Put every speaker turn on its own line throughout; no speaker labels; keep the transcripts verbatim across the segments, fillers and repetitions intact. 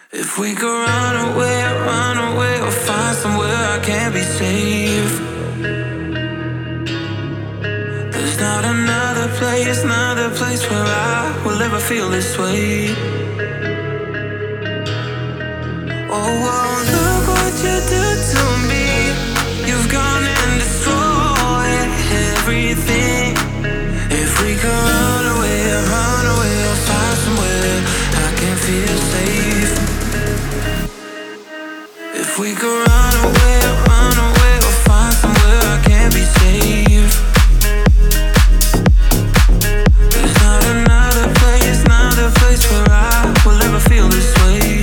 If we could run away, run away, or find somewhere I can be safe. There's not another place, another place where I will ever feel this way. Oh, well, look what you did to me. You've gone and destroyed everything. If we could run away, run away, or find somewhere I can feel safe. If we could run away, run away, or find somewhere I can be safe. There's not another place, another place where I will ever feel this way.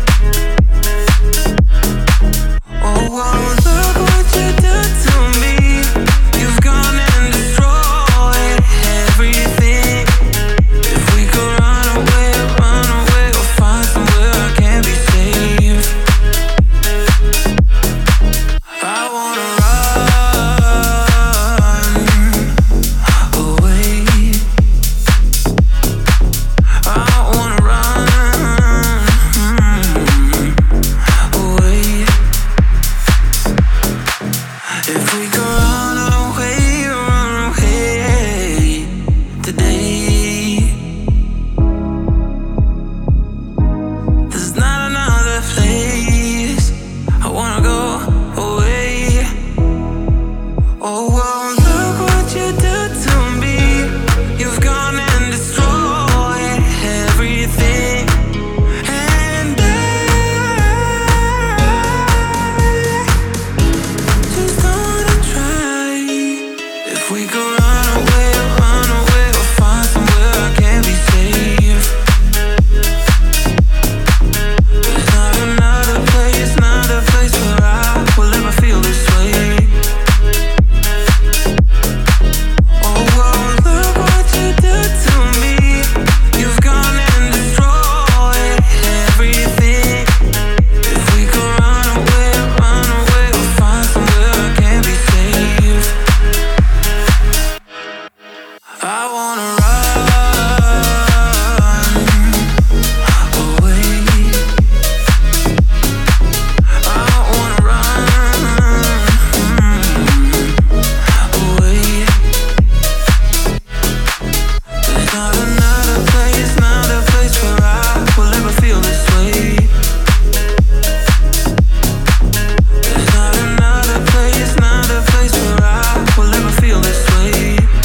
Oh, well, look what you did to me. You've gone and destroyed everything. If we could run away, run away, or find somewhere I can be safe. I wanna run away. I wanna run away. If we could run away, run away today. There's not another place I wanna go away. Oh, well, look what you did to me. You've gone and destroyed everything. And I just wanna try. If we could run away, run away, or find somewhere I can be safe. There's not another place, another place where I will ever feel this way. Oh, well, look what you did to me. You've gone and destroyed everything. If we could run away, run away, or find somewhere I can be safe. I wanna run away. I wanna run away. There's not another place, another place where I will ever feel this way. There's not another place, another place where I will ever feel this way.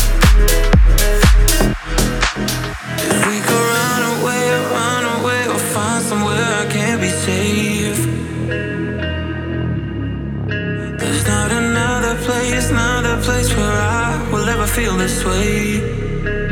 If we could run away, run away, or find somewhere I can be safe. There's not another place, another place where I will ever feel this way.